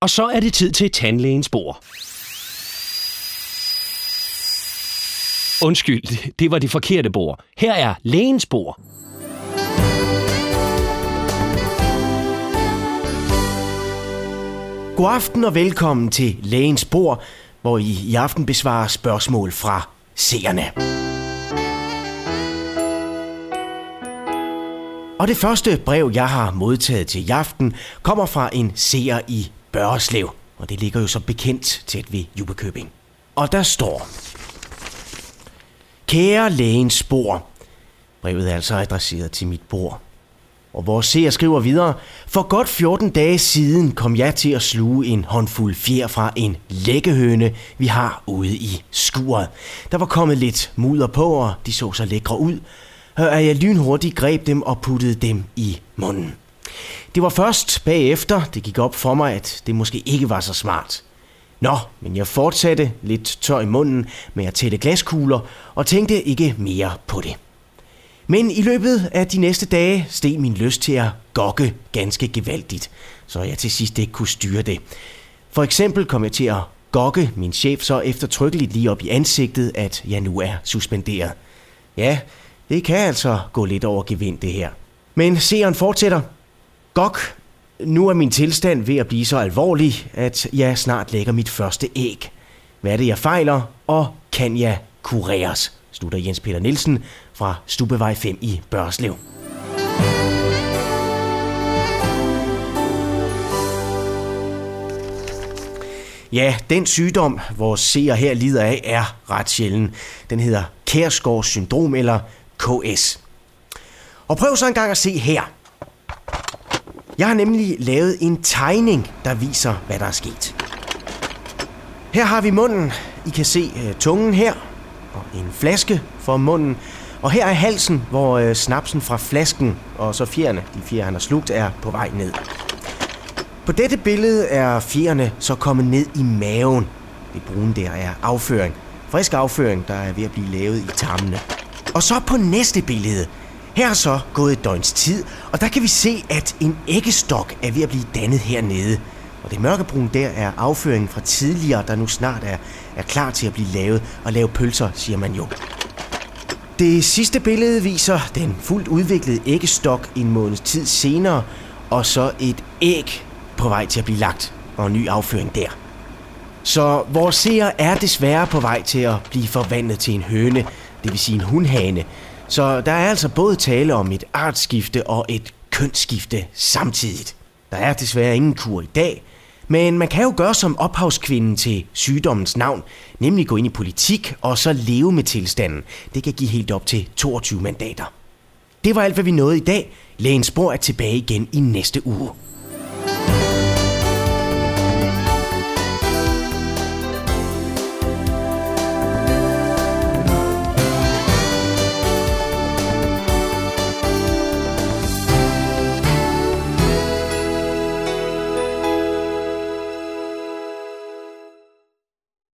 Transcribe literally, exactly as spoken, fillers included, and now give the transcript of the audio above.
Og så er det tid til tandlægens bord. Undskyld, det var det forkerte bord. Her er lægens bord. God aften og velkommen til Lægens Bord, hvor I i aften besvarer spørgsmål fra seerne. Og det første brev, jeg har modtaget til i aften, kommer fra en seer i Børreslev, og det ligger jo så bekendt tæt ved Jubekøbing. Og der står: Kære Lægens Bord. Brevet er altså adresseret til mit bord. Og vores seer skriver videre: For godt fjorten dage siden kom jeg til at sluge en håndfuld fjer fra en læggehøne, vi har ude i skuret. Der var kommet lidt mudder på, og de så så lækre ud. Og jeg lynhurtigt greb dem og puttede dem i munden. Det var først bagefter, det gik op for mig, at det måske ikke var så smart. Nå, men jeg fortsatte lidt tør i munden med at tælle glaskugler og tænkte ikke mere på det. Men i løbet af de næste dage steg min lyst til at gokke ganske gevaldigt, så jeg til sidst ikke kunne styre det. For eksempel kom jeg til at gokke min chef så eftertrykkeligt lige op i ansigtet, at jeg nu er suspenderet. Ja, det kan altså gå lidt over gevind det her. Men seeren fortsætter. Gok, nu er min tilstand ved at blive så alvorlig, at jeg snart lægger mit første æg. Hvad er det, jeg fejler, og kan jeg kureres? Slutter Jens Peter Nielsen fra Stubevej fem i Børreslev. Ja, den sygdom, vores seer her lider af, er ret sjælden. Den hedder Kjærsgaards syndrom eller K S. Og prøv så en gang at se her. Jeg har nemlig lavet en tegning, der viser, hvad der er sket. Her har vi munden. I kan se uh, tungen her, og en flaske for munden. Og her er halsen, hvor uh, snapsen fra flasken og så fjerne, de fjer han har slugt, er på vej ned. På dette billede er fjerne så kommet ned i maven. Det brune der er afføring. Frisk afføring, der er ved at blive lavet i tarmene. Og så på næste billede. Her er så gået et døgns tid, og der kan vi se, at en æggestok er ved at blive dannet hernede. Og det mørkebrune der er afføringen fra tidligere, der nu snart er, er klar til at blive lavet og lave pølser, siger man jo. Det sidste billede viser den fuldt udviklede æggestok en måneds tid senere, og så et æg på vej til at blive lagt, og en ny afføring der. Så vores seer er desværre på vej til at blive forvandlet til en høne, det vil sige en hunhane. Så der er altså både tale om et artsskifte og et kønsskifte samtidigt. Der er desværre ingen kur i dag, men man kan jo gøre som ophavskvinden til sygdommens navn, nemlig gå ind i politik og så leve med tilstanden. Det kan give helt op til toogtyve mandater. Det var alt, hvad vi nåede i dag. Lægens Bord er tilbage igen i næste uge.